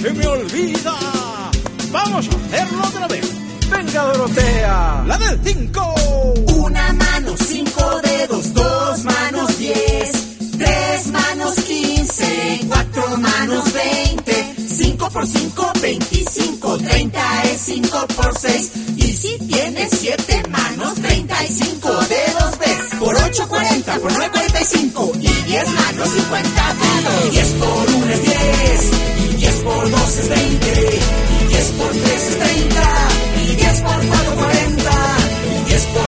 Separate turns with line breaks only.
se me olvida. Vamos a hacerlo otra vez. Venga, Dorotea. La del 5.
Una mano, 5 dedos, 2 manos, 10. 3 manos, 15. 4 manos, 20. 5 por 5, 25. 30 es 5 por 6. Y si tienes 7 manos, 35 dedos ves. Por 8, 40. Por 9, 45. Y 10 manos, 50 dedos. 10 por 1 es 10. Y 10 por 2 es 20. Y 10 por 3 es 30. Y 10 por 4